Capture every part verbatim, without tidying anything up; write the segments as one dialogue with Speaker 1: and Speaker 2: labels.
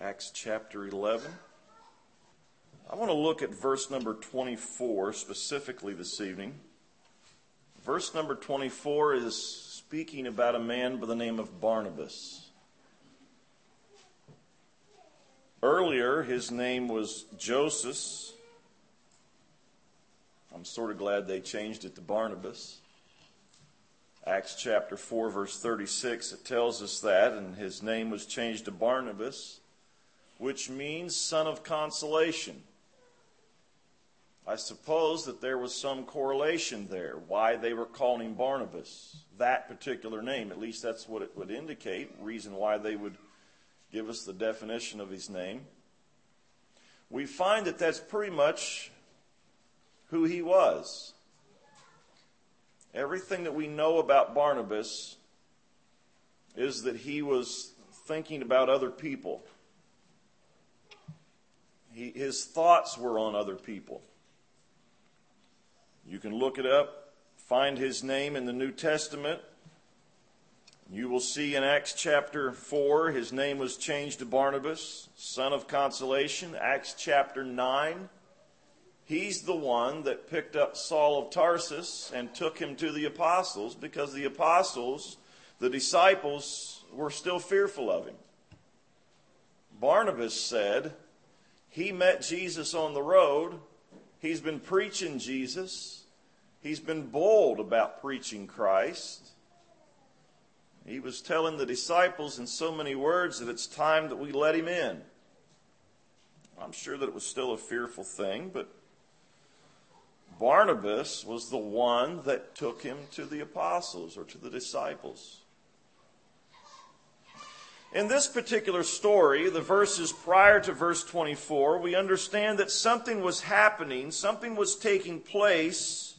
Speaker 1: Acts chapter eleven. I want to look at verse number twenty-four specifically this evening. Verse number twenty-four is speaking about a man by the name of Barnabas. Earlier, his name was Joseph. I'm sort of glad they changed it to Barnabas. Acts chapter four, verse thirty-six, it tells us that, and his name was changed to Barnabas, which means son of consolation. I suppose that there was some correlation there, why they were calling him Barnabas, that particular name. At least that's what it would indicate, reason why they would give us the definition of his name. We find that that's pretty much who he was. Everything that we know about Barnabas is that he was thinking about other people. He, his thoughts were on other people. You can look it up, find his name in the New Testament. You will see in Acts chapter four, his name was changed to Barnabas, son of consolation. Acts chapter nine, he's the one that picked up Saul of Tarsus and took him to the apostles because the apostles, the disciples, were still fearful of him. Barnabas said, he met Jesus on the road. He's been preaching Jesus. He's been bold about preaching Christ. He was telling the disciples in so many words that it's time that we let him in. I'm sure that it was still a fearful thing, but Barnabas was the one that took him to the apostles or to the disciples. In this particular story, the verses prior to verse twenty-four, we understand that something was happening, something was taking place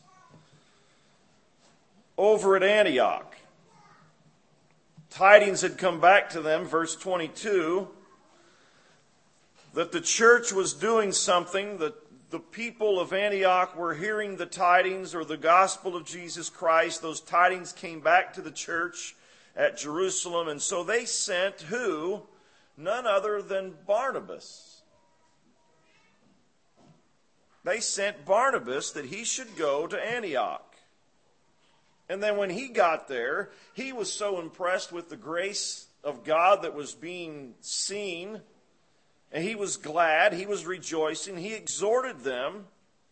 Speaker 1: over at Antioch. Tidings had come back to them, verse twenty-two, that the church was doing something, that the people of Antioch were hearing the tidings or the gospel of Jesus Christ. Those tidings came back to the church at Jerusalem, and so they sent who? None other than Barnabas. They sent Barnabas that he should go to Antioch. And then when he got there, he was so impressed with the grace of God that was being seen, and he was glad, he was rejoicing. He exhorted them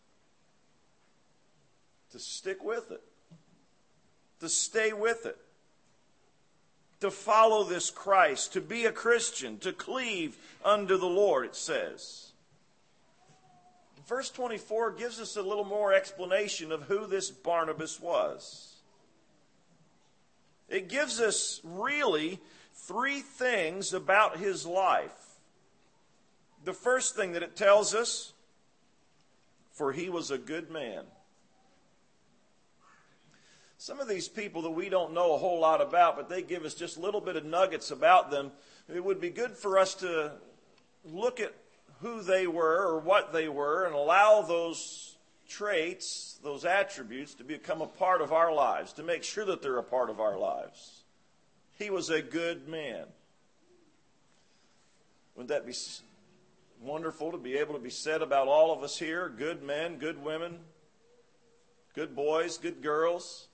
Speaker 1: to stick with it, to stay with it, to follow this Christ, to be a Christian, to cleave unto the Lord, it says. Verse twenty-four gives us a little more explanation of who this Barnabas was. It gives us really three things about his life. The first thing that it tells us, for he was a good man. Some of these people that we don't know a whole lot about, but they give us just a little bit of nuggets about them. It would be good for us to look at who they were or what they were and allow those traits, those attributes to become a part of our lives, to make sure that they're a part of our lives. He was a good man. Wouldn't that be wonderful to be able to be said about all of us here? Good men, good women, good boys, good girls.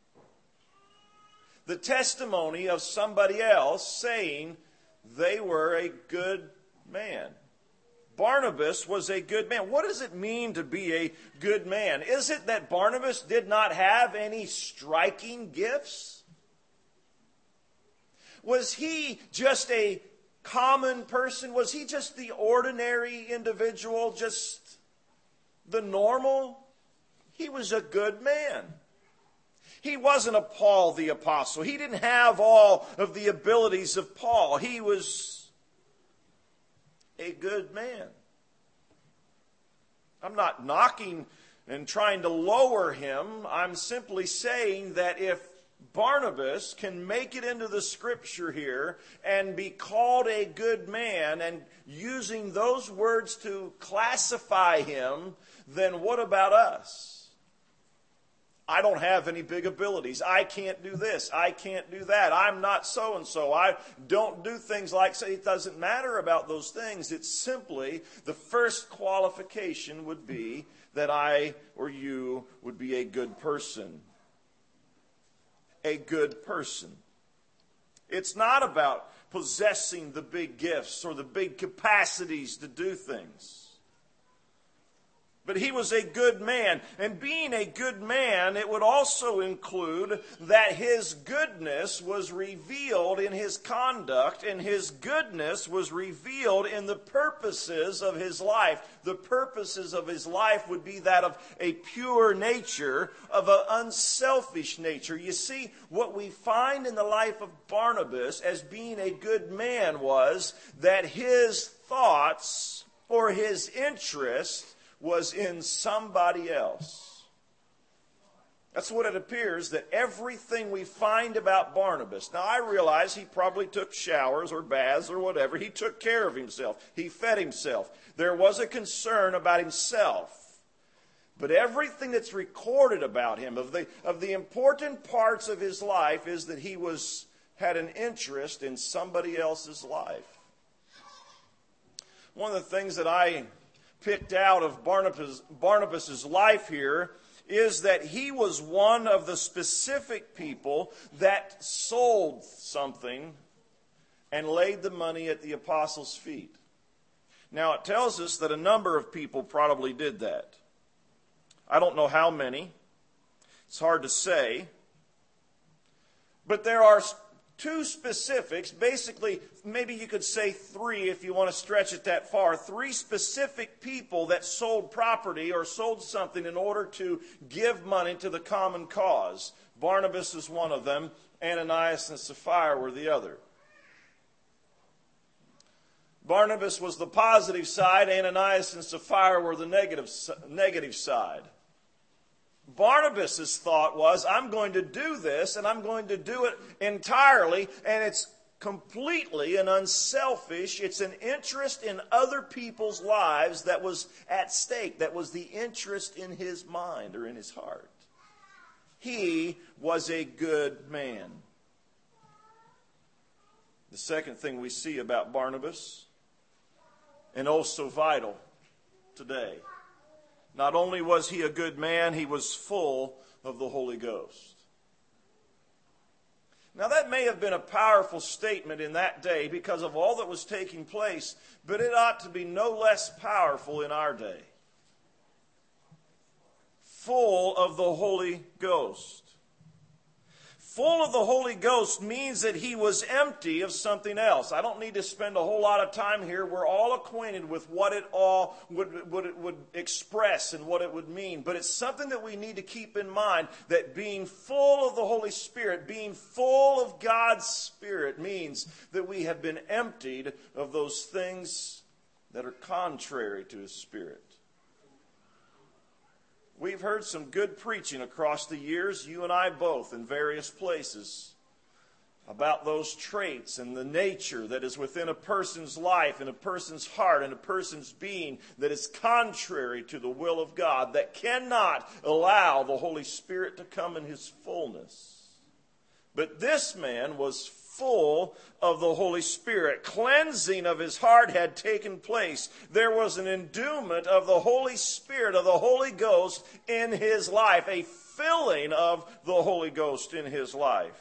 Speaker 1: The testimony of somebody else saying they were a good man. Barnabas was a good man. What does it mean to be a good man? Is it that Barnabas did not have any striking gifts? Was he just a common person? Was he just the ordinary individual, just the normal? He was a good man. He wasn't a Paul the Apostle. He didn't have all of the abilities of Paul. He was a good man. I'm not knocking and trying to lower him. I'm simply saying that if Barnabas can make it into the scripture here and be called a good man and using those words to classify him, then what about us? I don't have any big abilities. I can't do this. I can't do that. I'm not so-and-so. I don't do things like so. It doesn't matter about those things. It's simply the first qualification would be that I or you would be a good person. A good person. It's not about possessing the big gifts or the big capacities to do things. But he was a good man. And being a good man, it would also include that his goodness was revealed in his conduct, and his goodness was revealed in the purposes of his life. The purposes of his life would be that of a pure nature, of an unselfish nature. You see, what we find in the life of Barnabas as being a good man was that his thoughts or his interest was in somebody else. That's what it appears, that everything we find about Barnabas. Now, I realize he probably took showers or baths or whatever. He took care of himself. He fed himself. There was a concern about himself. But everything that's recorded about him, of the, of the important parts of his life, is that he was had an interest in somebody else's life. One of the things that I picked out of Barnabas, Barnabas's life here is that he was one of the specific people that sold something and laid the money at the apostles' feet. Now, it tells us that a number of people probably did that. I don't know how many. It's hard to say. But there are two specifics, basically, maybe you could say three if you want to stretch it that far. Three specific people that sold property or sold something in order to give money to the common cause. Barnabas is one of them. Ananias and Sapphira were the other. Barnabas was the positive side. Ananias and Sapphira were the negative, negative side. Barnabas' thought was, I'm going to do this, and I'm going to do it entirely, and it's completely and unselfish. It's an interest in other people's lives that was at stake, that was the interest in his mind or in his heart. He was a good man. The second thing we see about Barnabas, and also vital today, not only was he a good man, he was full of the Holy Ghost. Now, that may have been a powerful statement in that day because of all that was taking place, but it ought to be no less powerful in our day. Full of the Holy Ghost. Full of the Holy Ghost means that he was empty of something else. I don't need to spend a whole lot of time here. We're all acquainted with what it all would, would, it would express and what it would mean. But it's something that we need to keep in mind, that being full of the Holy Spirit, being full of God's Spirit, means that we have been emptied of those things that are contrary to His Spirit. We've heard some good preaching across the years, you and I both, in various places, about those traits and the nature that is within a person's life and a person's heart and a person's being that is contrary to the will of God, that cannot allow the Holy Spirit to come in His fullness. But this man was full of the Holy Spirit. Cleansing of his heart had taken place. There was an endowment of the Holy Spirit, of the Holy Ghost in his life, a filling of the Holy Ghost in his life.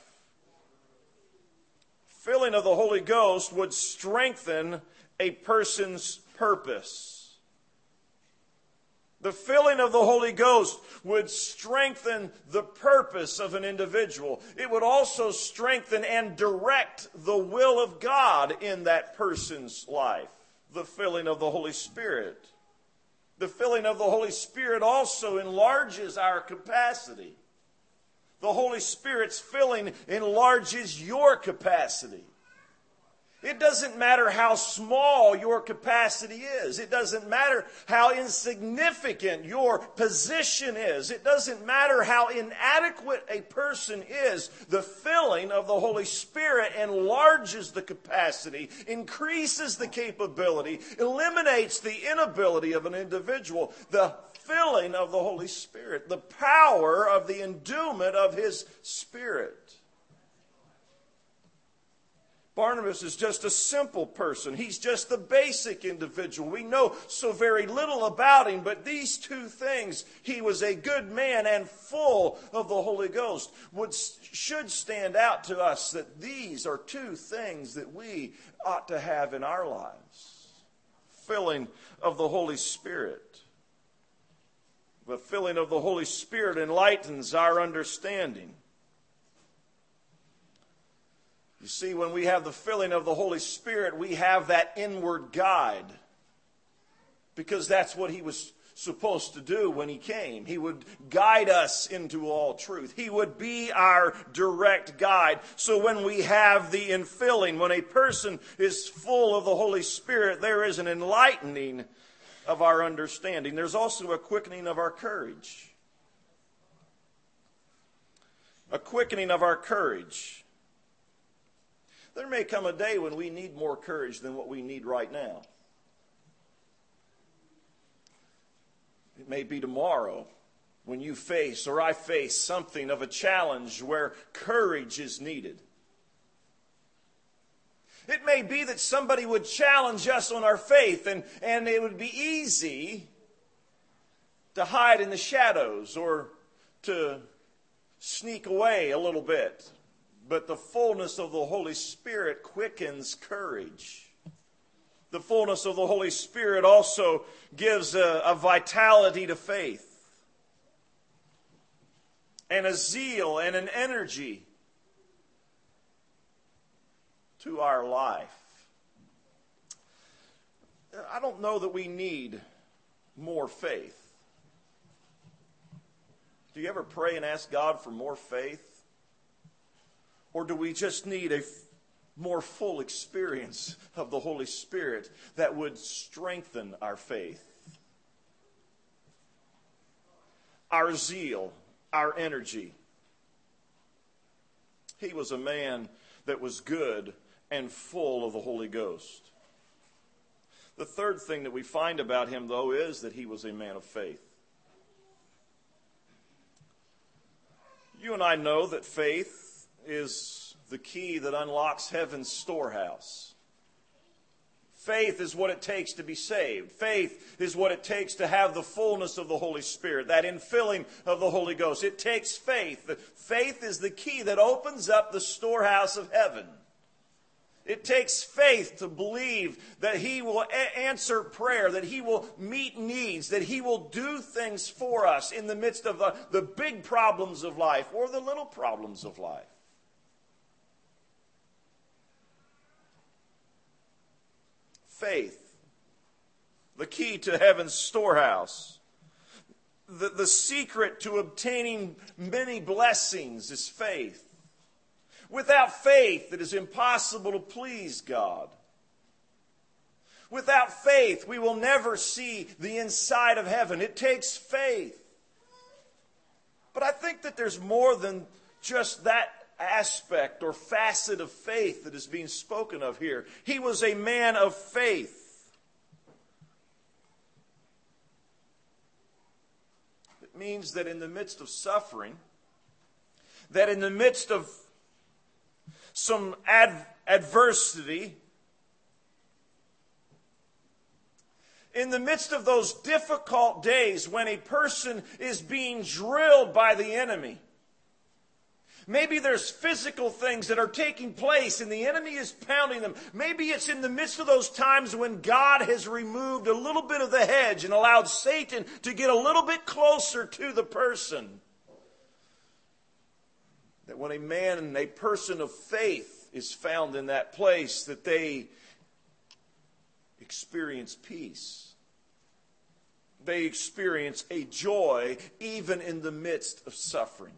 Speaker 1: Filling of the Holy Ghost would strengthen a person's purpose. The filling of the Holy Ghost would strengthen the purpose of an individual. It would also strengthen and direct the will of God in that person's life. The filling of the Holy Spirit. The filling of the Holy Spirit also enlarges our capacity. The Holy Spirit's filling enlarges your capacity. It doesn't matter how small your capacity is. It doesn't matter how insignificant your position is. It doesn't matter how inadequate a person is. The filling of the Holy Spirit enlarges the capacity, increases the capability, eliminates the inability of an individual. The filling of the Holy Spirit, the power of the endowment of His Spirit. Barnabas is just a simple person. He's just the basic individual. We know so very little about him, but these two things, he was a good man and full of the Holy Ghost, would, should stand out to us that these are two things that we ought to have in our lives. Filling of the Holy Spirit. The filling of the Holy Spirit enlightens our understanding. You see, when we have the filling of the Holy Spirit, we have that inward guide. Because that's what He was supposed to do when He came. He would guide us into all truth. He would be our direct guide. So when we have the infilling, when a person is full of the Holy Spirit, there is an enlightening of our understanding. There's also a quickening of our courage. A quickening of our courage. There may come a day when we need more courage than what we need right now. It may be tomorrow when you face, or I face, something of a challenge where courage is needed. It may be that somebody would challenge us on our faith, and, and it would be easy to hide in the shadows or to sneak away a little bit. But the fullness of the Holy Spirit quickens courage. The fullness of the Holy Spirit also gives a, a vitality to faith, and a zeal and an energy to our life. I don't know that we need more faith. Do you ever pray and ask God for more faith? Or do we just need a f- more full experience of the Holy Spirit that would strengthen our faith? Our zeal, our energy. He was a man that was good and full of the Holy Ghost. The third thing that we find about him, though, is that he was a man of faith. You and I know that faith is the key that unlocks heaven's storehouse. Faith is what it takes to be saved. Faith is what it takes to have the fullness of the Holy Spirit, that infilling of the Holy Ghost. It takes faith. Faith is the key that opens up the storehouse of heaven. It takes faith to believe that He will a- answer prayer, that He will meet needs, that He will do things for us in the midst of the, the big problems of life or the little problems of life. Faith, the key to heaven's storehouse. The, the secret to obtaining many blessings is faith. Without faith, it is impossible to please God. Without faith, we will never see the inside of heaven. It takes faith. But I think that there's more than just that aspect or facet of faith that is being spoken of here. He was a man of faith. It means that in the midst of suffering, that in the midst of some ad- adversity, in the midst of those difficult days when a person is being drilled by the enemy, maybe there's physical things that are taking place and the enemy is pounding them. Maybe it's in the midst of those times when God has removed a little bit of the hedge and allowed Satan to get a little bit closer to the person. That when a man and a person of faith is found in that place, that they experience peace. They experience a joy even in the midst of suffering.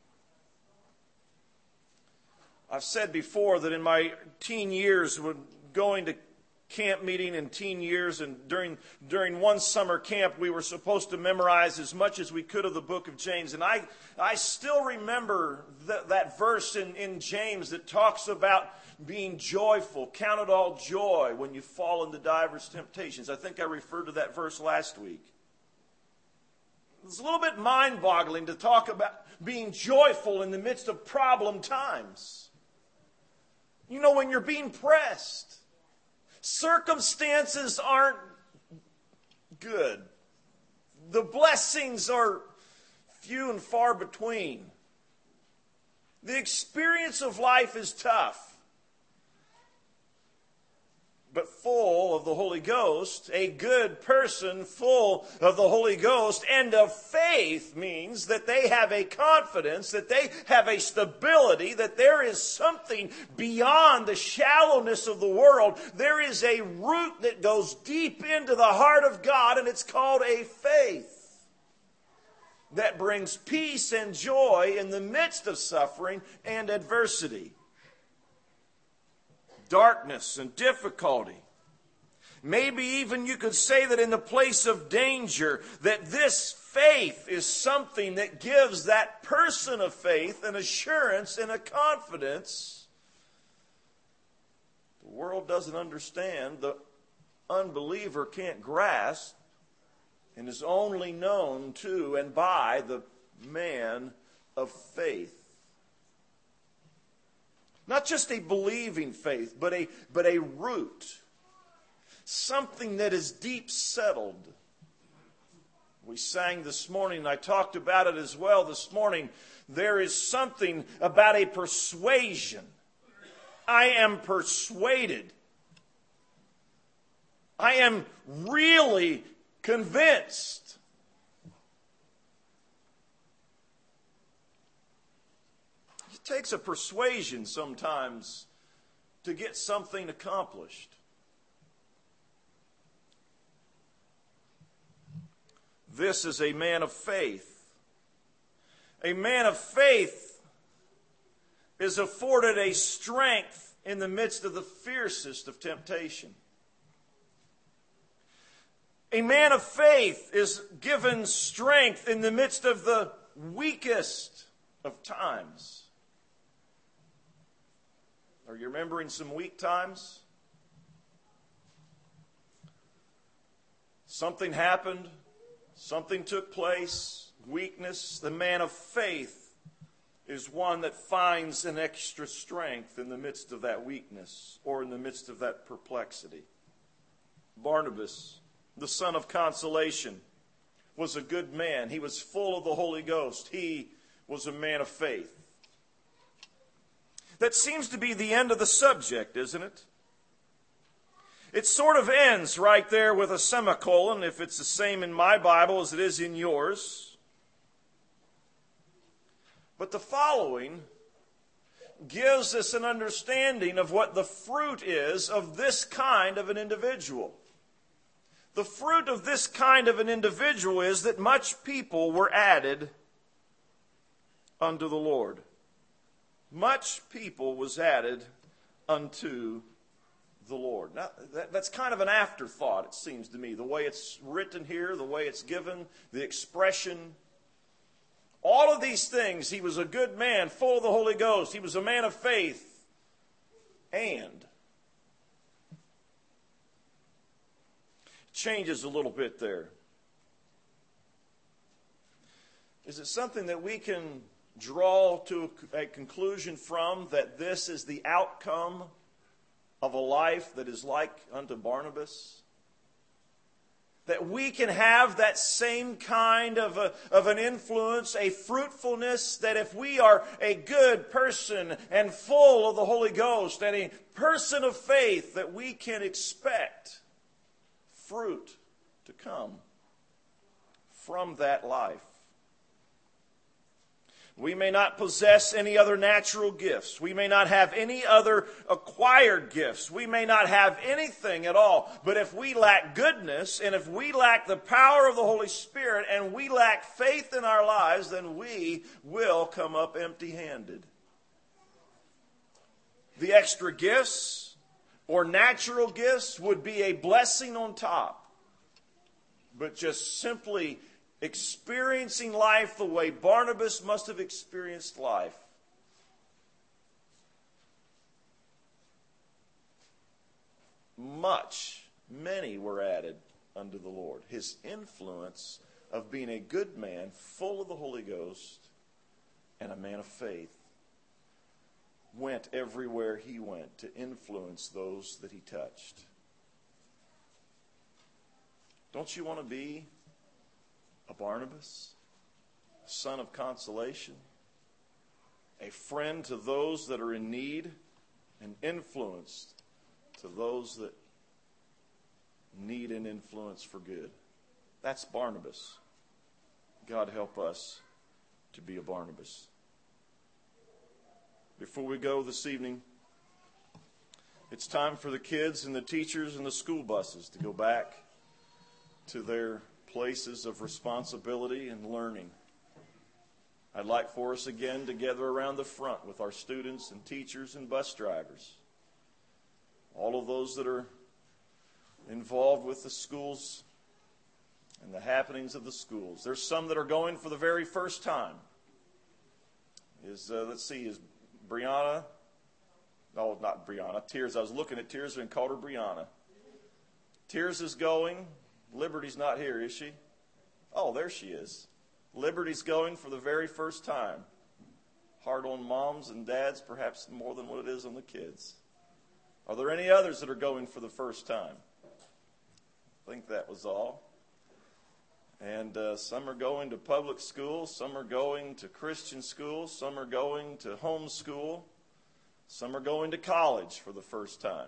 Speaker 1: I've said before that in my teen years, when going to camp meeting in teen years, and during during one summer camp, we were supposed to memorize as much as we could of the book of James. And I I still remember th- that verse in, in James that talks about being joyful. Count it all joy when you fall into divers temptations. I think I referred to that verse last week. It's a little bit mind-boggling to talk about being joyful in the midst of problem times. You know, when you're being pressed, circumstances aren't good. The blessings are few and far between. The experience of life is tough. But full of the Holy Ghost, a good person full of the Holy Ghost and of faith means that they have a confidence, that they have a stability, that there is something beyond the shallowness of the world. There is a root that goes deep into the heart of God, and it's called a faith that brings peace and joy in the midst of suffering and adversity. Darkness and difficulty. Maybe even you could say that in the place of danger, that this faith is something that gives that person of faith an assurance and a confidence the world doesn't understand, the unbeliever can't grasp, and is only known to and by the man of faith. Not just a believing faith, but a, but a root. Something that is deep settled. We sang this morning, and I talked about it as well this morning. There is something about a persuasion. I am persuaded. I am really convinced. It takes a persuasion sometimes to get something accomplished. This is a man of faith. A man of faith is afforded a strength in the midst of the fiercest of temptation. A man of faith is given strength in the midst of the weakest of times. Are you remembering some weak times? Something happened. Something took place. Weakness. The man of faith is one that finds an extra strength in the midst of that weakness or in the midst of that perplexity. Barnabas, the son of consolation, was a good man. He was full of the Holy Ghost. He was a man of faith. That seems to be the end of the subject, isn't it? It sort of ends right there with a semicolon, if it's the same in my Bible as it is in yours. But the following gives us an understanding of what the fruit is of this kind of an individual. The fruit of this kind of an individual is that much people were added unto the Lord. Much people was added unto the Lord. Now, that, that's kind of an afterthought, it seems to me. The way it's written here, the way it's given, the expression. All of these things, he was a good man, full of the Holy Ghost. He was a man of faith. And changes a little bit there. Is it something that we can draw to a conclusion from, that this is the outcome of a life that is like unto Barnabas? That we can have that same kind of, a, of an influence, a fruitfulness, that if we are a good person and full of the Holy Ghost and a person of faith, that we can expect fruit to come from that life. We may not possess any other natural gifts. We may not have any other acquired gifts. We may not have anything at all. But if we lack goodness, and if we lack the power of the Holy Spirit, and we lack faith in our lives, then we will come up empty-handed. The extra gifts or natural gifts would be a blessing on top. But just simply experiencing life the way Barnabas must have experienced life. Much, many were added unto the Lord. His influence of being a good man, full of the Holy Ghost, and a man of faith, went everywhere he went to influence those that he touched. Don't you want to be a Barnabas, a son of consolation, a friend to those that are in need, and influence to those that need an influence for good? That's Barnabas. God help us to be a Barnabas. Before we go this evening, it's time for the kids and the teachers and the school buses to go back to their places of responsibility and learning. I'd like for us again to gather around the front with our students and teachers and bus drivers. All of those that are involved with the schools and the happenings of the schools. There's some that are going for the very first time. Is uh, let's see, is Brianna? No, not Brianna. Tears. I was looking at Tears and called her Brianna. Tears is going. Liberty's not here, is she? Oh, there she is. Liberty's going for the very first time. Hard on moms and dads, perhaps more than what it is on the kids. Are there any others that are going for the first time? I think that was all. And uh, some are going to public school, some are going to Christian school, some are going to home school, some are going to college for the first time.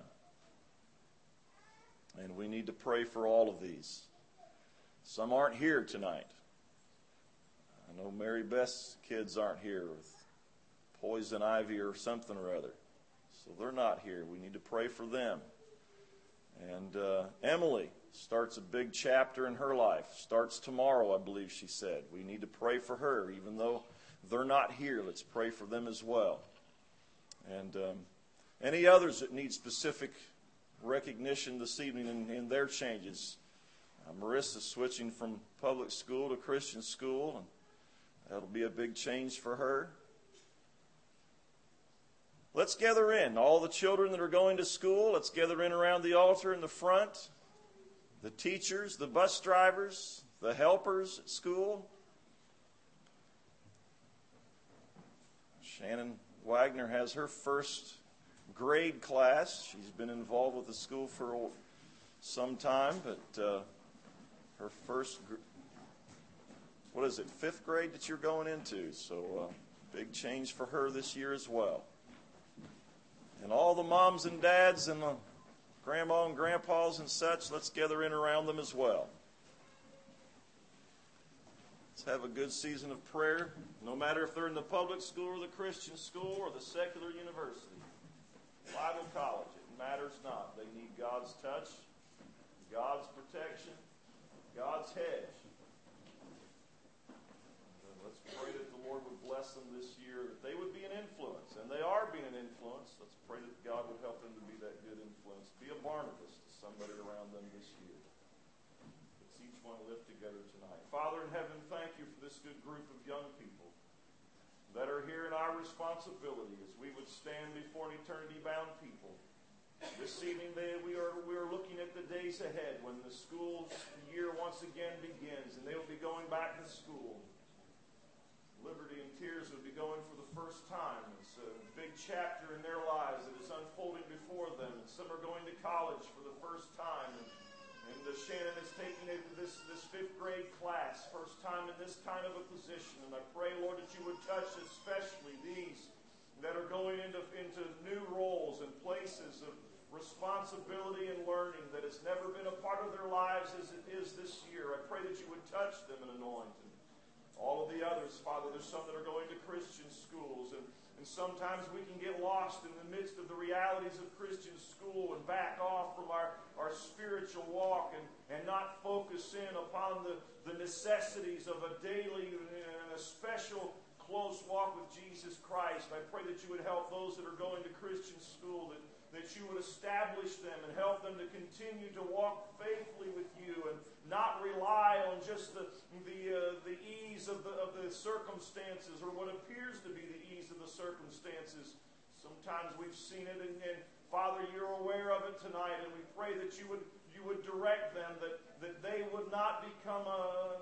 Speaker 1: And we need to pray for all of these. Some aren't here tonight. I know Mary Beth's kids aren't here with poison ivy or something or other. So they're not here. We need to pray for them. And uh, Emily starts a big chapter in her life. Starts tomorrow, I believe she said. We need to pray for her. Even though they're not here, let's pray for them as well. And um, any others that need specific recognition this evening in, in their changes. Uh, Marissa's switching from public school to Christian school, and that'll be a big change for her. Let's gather in. All the children that are going to school, let's gather in around the altar in the front. The teachers, the bus drivers, the helpers at school. Shannon Wagner has her first grade class. She's been involved with the school for some time, but uh, her first, what is it, fifth grade that you're going into. So uh, big change for her this year as well. And all the moms and dads and the grandma and grandpas and such, let's gather in around them as well. Let's have a good season of prayer, no matter if they're in the public school or the Christian school or the secular university, Bible college. It matters not. They need God's touch, God's protection, God's hedge. Let's pray that the Lord would bless them this year, that they would be an influence. And they are being an influence. Let's pray that God would help them to be that good influence. Be a Barnabas to somebody around them this year. Let's each one live together tonight. Father in heaven, thank you for this good group of young people that are here in our responsibility as we would stand before an eternity-bound people. This evening they, we are we are looking at the days ahead when the school year once again begins and they will be going back to school. Liberty and Tears would be going for the first time. It's a big chapter in their lives that is unfolding before them. And some are going to college for the first time. And, and uh, Shannon is taking it to this, this fifth grade class, first time in this kind of a position. And I pray, Lord, that you would touch especially these that are going into, into new roles and places of responsibility and learning that has never been a part of their lives as it is this year. I pray that you would touch them and anoint them. All of the others, Father, there's some that are going to Christian schools, and, and sometimes we can get lost in the midst of the realities of Christian school and back off from our, our spiritual walk and, and not focus in upon the, the necessities of a daily and a special close walk with Jesus Christ. I pray that you would help those that are going to Christian school, that that you would establish them and help them to continue to walk faithfully with you and not rely on just the the uh, the ease of the of the circumstances or what appears to be the ease of the circumstances. Sometimes we've seen it, and, and Father, you're aware of it tonight, and we pray that you would you would direct them, that, that they would not become uh, lax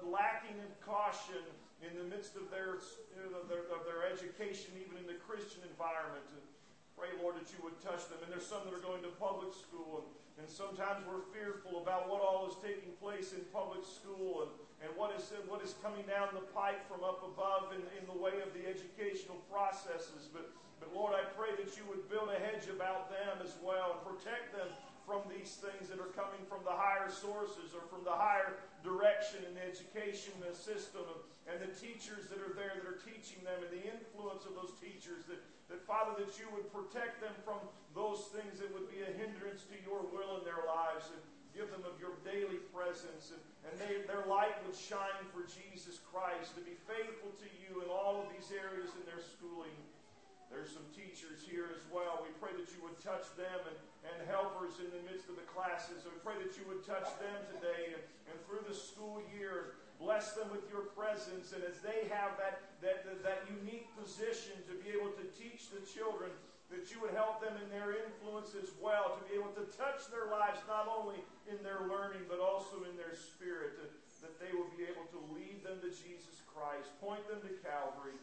Speaker 1: lacking in caution in the midst of their, you know, their, of their education, even in the Christian environment. And pray, Lord, that you would touch them. And there's some that are going to public school, and, and sometimes we're fearful about what all is taking place in public school and, and what is what is coming down the pipe from up above in, in the way of the educational processes. But, but Lord, I pray that you would build a hedge about them as well and protect them from these things that are coming from the higher sources or from the higher direction in the education system, and, and the teachers that are there that are teaching them, and the influence of those teachers, that, that Father, that you would protect them from those things that would be a hindrance to your will in their lives, and give them of your daily presence, and, and they, their light would shine for Jesus Christ, to be faithful to you in all of these areas in their schooling. There's some teachers here as well. We pray that you would touch them, and, and helpers in the midst of the classes. We pray that you would touch them today and, and through the school year. Bless them with your presence. And as they have that, that, that, that unique position to be able to teach the children, that you would help them in their influence as well, to be able to touch their lives not only in their learning but also in their spirit, to, that they will be able to lead them to Jesus Christ, point them to Calvary.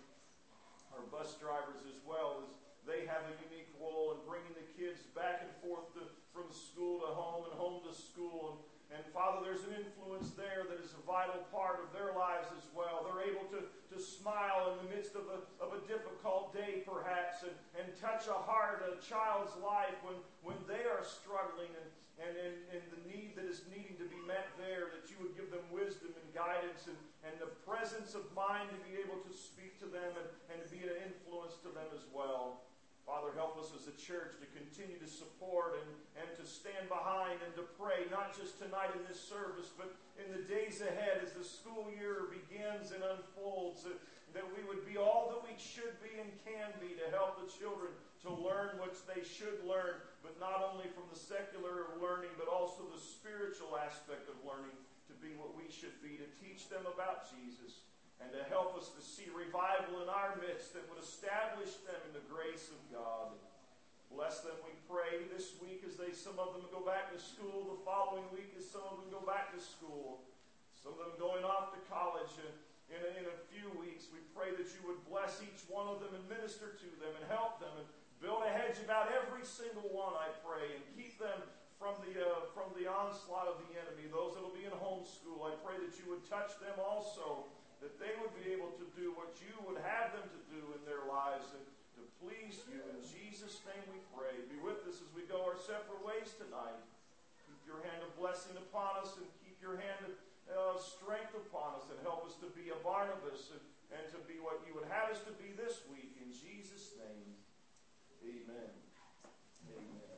Speaker 1: Our bus drivers as well, as they have a unique role in bringing the kids back and forth to, from school to home and home to school. And, and Father, there's an influence there that is a vital part of their lives as well. They're able to, to smile in the midst of a, of a difficult day perhaps, and, and touch a heart, a child's life when, when they are struggling, and, and, and, and the need that is needing to be met there, that you would give them wisdom and guidance and, and the presence of mind to be able to speak to them and, and to be an influence to them as well. Father, help us as a church to continue to support and, and to stand behind and to pray, not just tonight in this service, but in the days ahead as the school year begins and unfolds, that, that we would be all that we should be and can be to help the children to learn what they should learn, but not only from the secular learning, but also the spiritual aspect of learning, to be what we should be, to teach them about Jesus, and to help us to see revival in our midst that would establish them in the grace of God. Bless them, we pray, this week as they, some of them go back to school, the following week as some of them go back to school, some of them going off to college, and in a, in a few weeks, we pray that you would bless each one of them and minister to them and help them and build a hedge about every single one, I pray, and keep them from the uh, from the onslaught of the enemy. Those that will be in homeschool, I pray that you would touch them also, that they would be able to do what you would have them to do in their lives and to please you. In Jesus' name we pray. Be with us as we go our separate ways tonight. Keep your hand of blessing upon us, and keep your hand of uh, strength upon us, and help us to be a Barnabas and, and to be what you would have us to be this week. In Jesus' name, amen. Amen.